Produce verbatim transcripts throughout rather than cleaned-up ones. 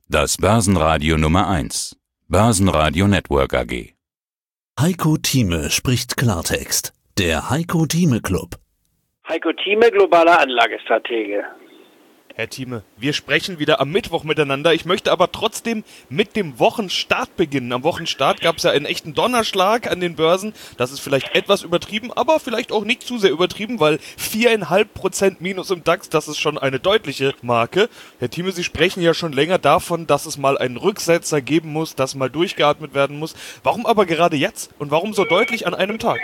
Das Börsenradio Nummer eins. Börsenradio Network A G. Heiko Thieme spricht Klartext. Der Heiko Thieme Club. Heiko Thieme, globaler Anlagestratege. Herr Thieme, wir sprechen wieder am Mittwoch miteinander. Ich möchte aber trotzdem mit dem Wochenstart beginnen. Am Wochenstart gab es ja einen echten Donnerschlag an den Börsen. Das ist vielleicht etwas übertrieben, aber vielleicht auch nicht zu sehr übertrieben, weil viereinhalb Prozent Minus im DAX, das ist schon eine deutliche Marke. Herr Thieme, Sie sprechen ja schon länger davon, dass es mal einen Rücksetzer geben muss, dass mal durchgeatmet werden muss. Warum aber gerade jetzt und warum so deutlich an einem Tag?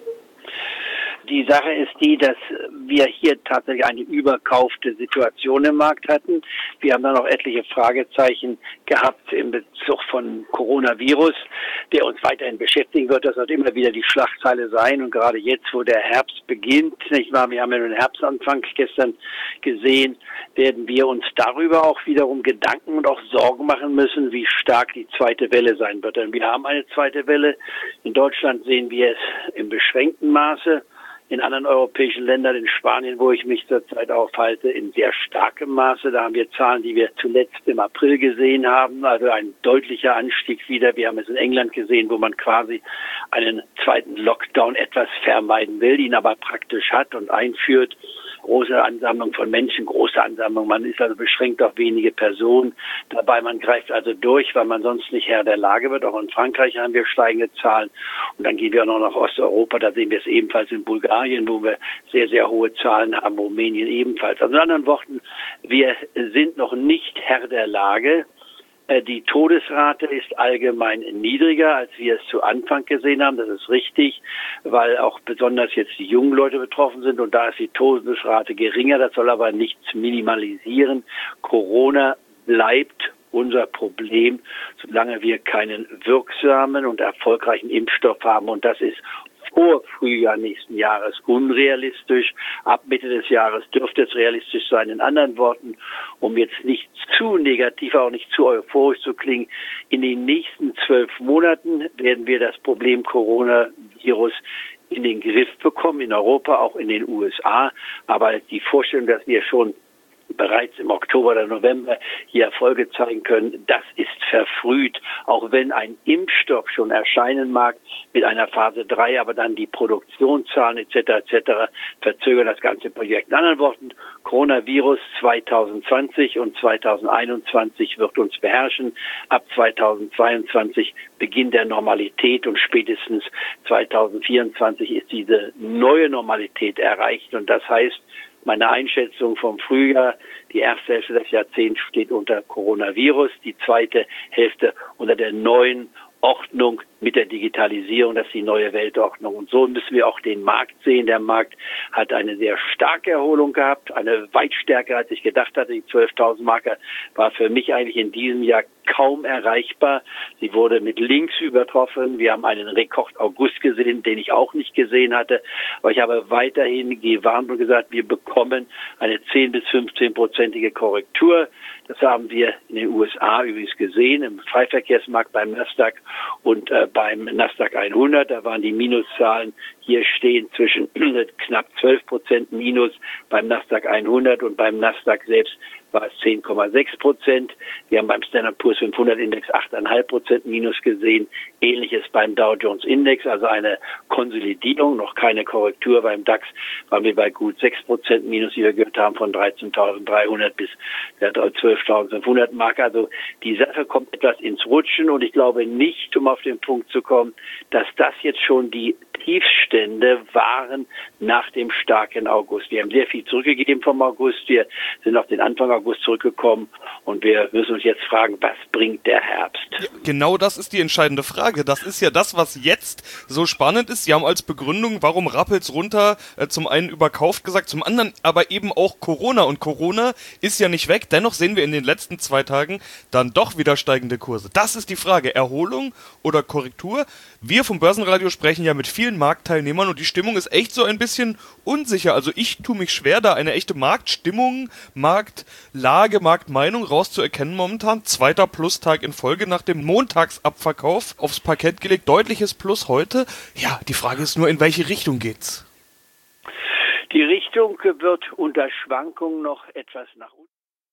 Die Sache ist die, dass wir hier tatsächlich eine überkaufte Situation im Markt hatten. Wir haben dann noch etliche Fragezeichen gehabt im Bezug von Coronavirus, der uns weiterhin beschäftigen wird. Das wird immer wieder die Schlagzeile sein. Und gerade jetzt, wo der Herbst beginnt, nicht wahr? Wir haben ja den Herbstanfang gestern gesehen, werden wir uns darüber auch wiederum Gedanken und auch Sorgen machen müssen, wie stark die zweite Welle sein wird. Denn wir haben eine zweite Welle. In Deutschland sehen wir es im beschränkten Maße. In anderen europäischen Ländern, in Spanien, wo ich mich zurzeit aufhalte, in sehr starkem Maße. Da haben wir Zahlen, die wir zuletzt im April gesehen haben, also ein deutlicher Anstieg wieder. Wir haben es in England gesehen, wo man quasi einen zweiten Lockdown etwas vermeiden will, ihn aber praktisch hat und einführt. Große Ansammlung von Menschen, große Ansammlung. Man ist also beschränkt auf wenige Personen. Dabei, man greift also durch, weil man sonst nicht Herr der Lage wird. Auch in Frankreich haben wir steigende Zahlen. Und dann gehen wir auch noch nach Osteuropa. Da sehen wir es ebenfalls in Bulgarien, wo wir sehr, sehr hohe Zahlen haben. Rumänien ebenfalls. Also in anderen Worten, wir sind noch nicht Herr der Lage. Die Todesrate ist allgemein niedriger, als wir es zu Anfang gesehen haben. Das ist richtig, weil auch besonders jetzt die jungen Leute betroffen sind. Und da ist die Todesrate geringer. Das soll aber nichts minimalisieren. Corona bleibt unser Problem, solange wir keinen wirksamen und erfolgreichen Impfstoff haben. Und das ist vor Frühjahr nächsten Jahres unrealistisch. Ab Mitte des Jahres dürfte es realistisch sein. In anderen Worten, um jetzt nicht zu negativ, auch nicht zu euphorisch zu klingen, in den nächsten zwölf Monaten werden wir das Problem Coronavirus in den Griff bekommen, in Europa, auch in den U S A. Aber die Vorstellung, dass wir schon bereits im Oktober oder November hier Erfolge zeigen können, das ist verfrüht, auch wenn ein Impfstoff schon erscheinen mag mit einer Phase drei, aber dann die Produktionszahlen et cetera et cetera verzögern das ganze Projekt. In anderen Worten, Coronavirus zwanzig zwanzig und zwanzig einundzwanzig wird uns beherrschen. Ab zwanzig zweiundzwanzig Beginn der Normalität und spätestens zwanzig vierundzwanzig ist diese neue Normalität erreicht. Und das heißt, meine Einschätzung vom Frühjahr, die erste Hälfte des Jahrzehnts steht unter Coronavirus, die zweite Hälfte unter der neuen Ordnung mit der Digitalisierung, das ist die neue Weltordnung. Und so müssen wir auch den Markt sehen. Der Markt hat eine sehr starke Erholung gehabt, eine weit stärker, als ich gedacht hatte. Die zwölftausend Marke war für mich eigentlich in diesem Jahr kaum erreichbar. Sie wurde mit links übertroffen. Wir haben einen Rekord August gesehen, den ich auch nicht gesehen hatte. Aber ich habe weiterhin gewarnt und gesagt, wir bekommen eine zehn bis fünfzehn-prozentige Korrektur. Das haben wir in den U S A übrigens gesehen, im Freiverkehrsmarkt beim Nasdaq und äh, beim Nasdaq hundert. Da waren die Minuszahlen hier stehen zwischen knapp zwölf Prozent Minus beim Nasdaq hundert und beim Nasdaq selbst war es zehn Komma sechs Prozent. Wir haben beim Standard and Poor's fünfhundert Index acht Komma fünf Prozent Minus gesehen. Ähnliches beim Dow Jones Index, also eine Konsolidierung, noch keine Korrektur. Beim DAX waren wir bei gut sechs Prozent Minus, wie wir gehört haben, von dreizehntausenddreihundert bis der zwölftausendfünfhundert Marke. Also die Sache kommt etwas ins Rutschen und ich glaube nicht, um auf den Punkt zu kommen, dass das jetzt schon die Tiefstände waren nach dem starken August. Wir haben sehr viel zurückgegeben vom August. Wir sind auf den Anfang August zurückgekommen und wir müssen uns jetzt fragen, was bringt der Herbst? Ja, genau das ist die entscheidende Frage. Das ist ja das, was jetzt so spannend ist. Sie haben als Begründung, warum rappelt's runter, äh, zum einen überkauft gesagt, zum anderen aber eben auch Corona. Und Corona ist ja nicht weg. Dennoch sehen wir in den letzten zwei Tagen dann doch wieder steigende Kurse. Das ist die Frage. Erholung oder Korrektur? Wir vom Börsenradio sprechen ja mit vielen Marktteilnehmern und die Stimmung ist echt so ein bisschen unsicher. Also ich tue mich schwer, da eine echte Marktstimmung, Marktlage, Marktmeinung rauszuerkennen momentan. Zweiter Plustag in Folge nach dem Montagsabverkauf aufs Parkett gelegt. Deutliches Plus heute. Ja, die Frage ist nur, in welche Richtung geht's? Die Richtung wird unter Schwankungen noch etwas nach unten.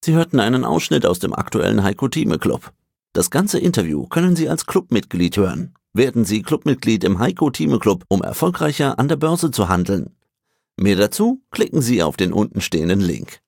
Sie hörten einen Ausschnitt aus dem aktuellen Heiko Thieme Club. Das ganze Interview können Sie als Clubmitglied hören. Werden Sie Clubmitglied im Heiko Thieme Club, um erfolgreicher an der Börse zu handeln. Mehr dazu klicken Sie auf den untenstehenden Link.